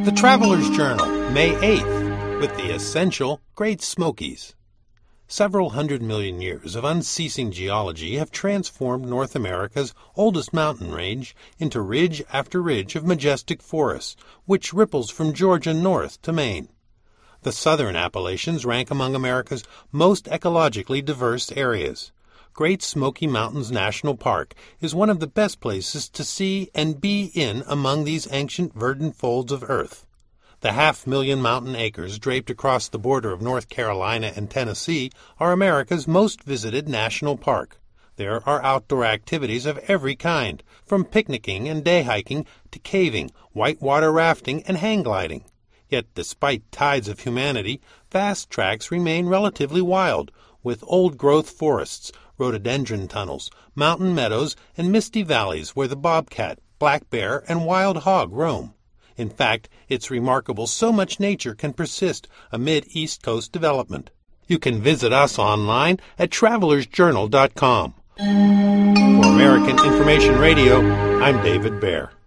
The Traveler's Journal, May 8th, with the essential Great Smokies. Several 100 million years of unceasing geology have transformed North America's oldest mountain range into ridge after ridge of majestic forests, which ripples from Georgia north to Maine. The southern Appalachians rank among America's most ecologically diverse areas. Great Smoky Mountains National Park is one of the best places to see and be in among these ancient verdant folds of earth. The 500,000 mountain acres draped across the border of North Carolina and Tennessee are America's most visited national park. There are outdoor activities of every kind, from picnicking and day hiking to caving, whitewater rafting, and hang gliding. Yet despite tides of humanity, vast tracts remain relatively wild, with old-growth forests, rhododendron tunnels, mountain meadows, and misty valleys where the bobcat, black bear, and wild hog roam. In fact, it's remarkable so much nature can persist amid East Coast development. You can visit us online at travelersjournal.com. For American Information Radio, I'm David Baer.